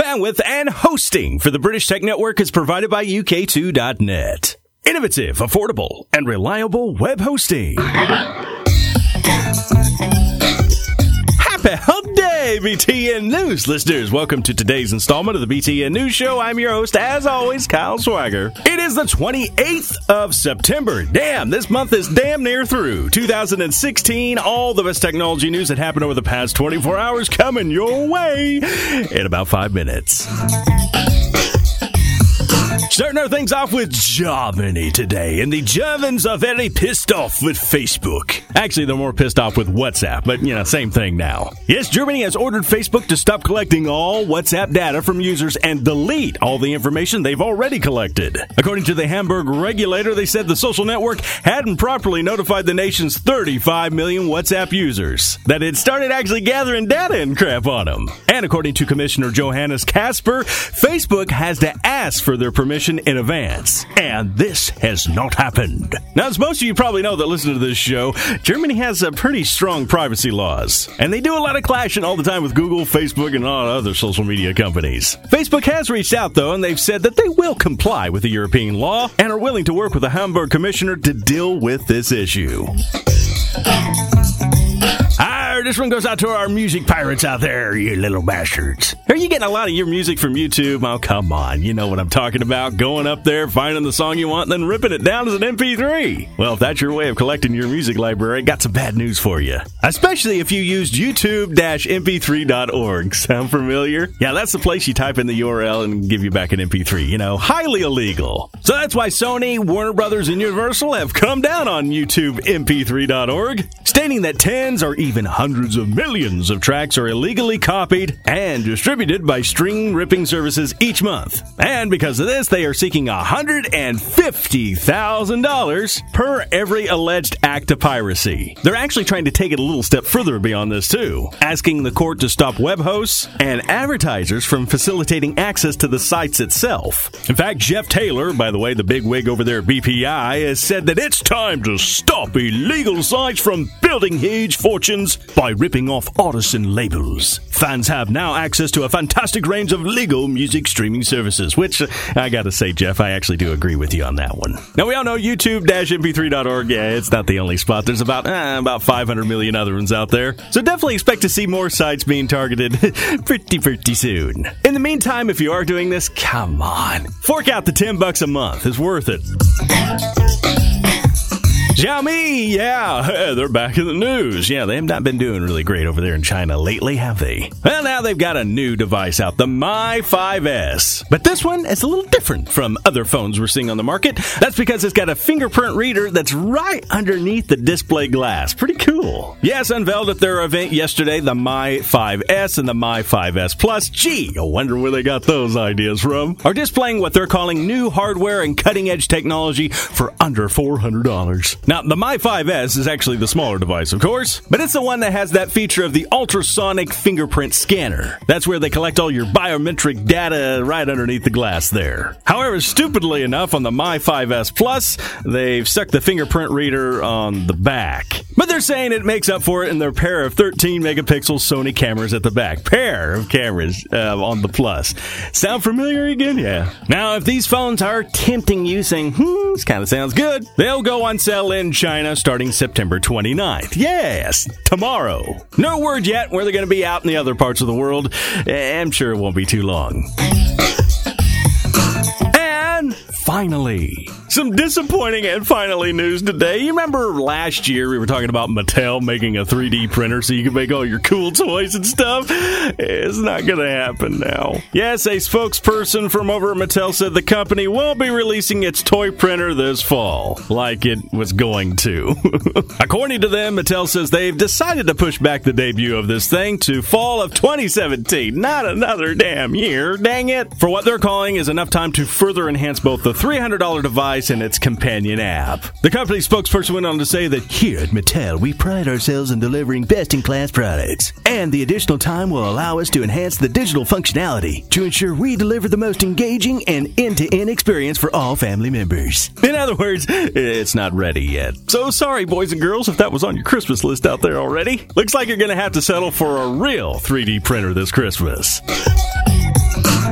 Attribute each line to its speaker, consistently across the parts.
Speaker 1: bandwidth and hosting for the British Tech Network is provided by UK2.net. Innovative, affordable, and reliable web hosting. Happy Hump Day, BTN News listeners. Welcome to today's installment of the BTN News Show. I'm your host, as always, Kyle Swagger. It is the 28th of September. Damn, this month is damn near through. 2016, all the best technology news that happened over the past 24 hours coming your way in about 5 minutes. Starting our things off with Germany today, and the Germans are very pissed off with Facebook. Actually, they're more pissed off with WhatsApp, but, same thing now. Yes, Germany has ordered Facebook to stop collecting all WhatsApp data from users and delete all the information they've already collected. According to the Hamburg regulator, they said the social network hadn't properly notified the nation's 35 million WhatsApp users that it started actually gathering data and crap on them. And according to Commissioner Johannes Kasper, Facebook has to ask for their permission in advance, and this has not happened. Now, as most of you probably know that listen to this show, Germany has pretty strong privacy laws, and they do a lot of clashing all the time with Google, Facebook, and all other social media companies. Facebook has reached out, though, and they've said that they will comply with the European law and are willing to work with the Hamburg commissioner to deal with this issue. This one goes out to our music pirates out there, you little bastards. Are you getting a lot of your music from YouTube? Oh, come on. You know what I'm talking about. Going up there, finding the song you want, and then ripping it down as an MP3. Well, if that's your way of collecting your music library, I got some bad news for you. Especially if you used youtube-mp3.org. Sound familiar? Yeah, that's the place you type in the URL and give you back an MP3. Highly illegal. So that's why Sony, Warner Brothers, and Universal have come down on youtube-mp3.org, stating that tens or even hundreds of millions of tracks are illegally copied and distributed by string-ripping services each month. And because of this, they are seeking $150,000 per every alleged act of piracy. They're actually trying to take it a little step further beyond this, too, asking the court to stop web hosts and advertisers from facilitating access to the sites itself. In fact, Jeff Taylor, by the way, the big wig over there at BPI, has said that it's time to stop illegal sites from building huge fortunes by ripping off artists and labels. Fans have now access to a fantastic range of legal music streaming services, which, I gotta say, Jeff, I actually do agree with you on that one. Now, we all know youtube-mp3.org, yeah, it's not the only spot. There's about 500 million other ones out there. So definitely expect to see more sites being targeted pretty soon. In the meantime, if you are doing this, come on. Fork out the $10 a month. It's worth it. Xiaomi, yeah, they're back in the news. Yeah, they have not been doing really great over there in China lately, have they? Well, now they've got a new device out, the Mi 5S. But this one is a little different from other phones we're seeing on the market. That's because it's got a fingerprint reader that's right underneath the display glass. Pretty cool. Yes, unveiled at their event yesterday, the Mi 5S and the Mi 5S Plus. Gee, I wonder where they got those ideas from. Are displaying what they're calling new hardware and cutting-edge technology for under $400. Now, the Mi 5S is actually the smaller device, of course, but it's the one that has that feature of the ultrasonic fingerprint scanner. That's where they collect all your biometric data right underneath the glass there. However, stupidly enough, on the Mi 5S Plus, they've stuck the fingerprint reader on the back. But they're saying it makes up for it in their pair of 13-megapixel Sony cameras at the back. Pair of cameras on the Plus. Sound familiar again? Yeah. Now, if these phones are tempting you, saying, this kind of sounds good, they'll go on sale in China starting September 29th. Yes, tomorrow. No word yet where they're going to be out in the other parts of the world. I'm sure it won't be too long. And finally, some disappointing and finally news today. You remember last year we were talking about Mattel making a 3D printer so you can make all your cool toys and stuff? It's not going to happen now. Yes, a spokesperson from over at Mattel said the company won't be releasing its toy printer this fall, like it was going to. According to them, Mattel says they've decided to push back the debut of this thing to fall of 2017. Not another damn year, dang it. For what they're calling is enough time to further enhance both the $300 device and its companion app. The company spokesperson went on to say that here at Mattel, we pride ourselves in delivering best-in-class products, and the additional time will allow us to enhance the digital functionality to ensure we deliver the most engaging and end-to-end experience for all family members. In other words, it's not ready yet. So sorry, boys and girls, if that was on your Christmas list out there already. Looks like you're going to have to settle for a real 3D printer this Christmas.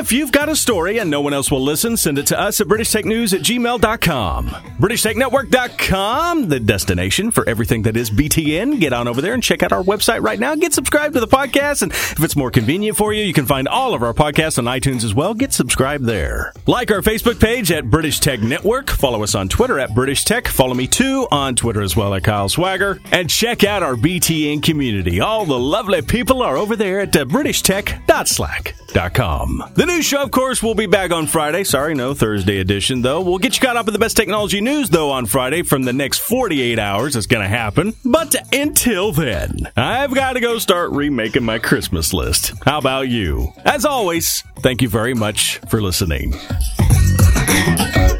Speaker 1: if you've got a story and no one else will listen, send it to us at BritishTechNews@gmail.com. BritishTechNetwork.com, the destination for everything that is BTN. Get on over there and check out our website right now. Get subscribed to the podcast, and if it's more convenient for you, you can find all of our podcasts on iTunes as well. Get subscribed there. Like our Facebook page at British Tech Network. Follow us on Twitter at British Tech. Follow me too on Twitter as well at Kyle Swagger. And check out our BTN community. All the lovely people are over there at BritishTech.slack.com. The news show, of course, will be back on Friday. Sorry, no Thursday edition, though. We'll get you caught up with the best technology news, though, on Friday from the next 48 hours. It's going to happen. But until then, I've got to go start remaking my Christmas list. How about you? As always, thank you very much for listening.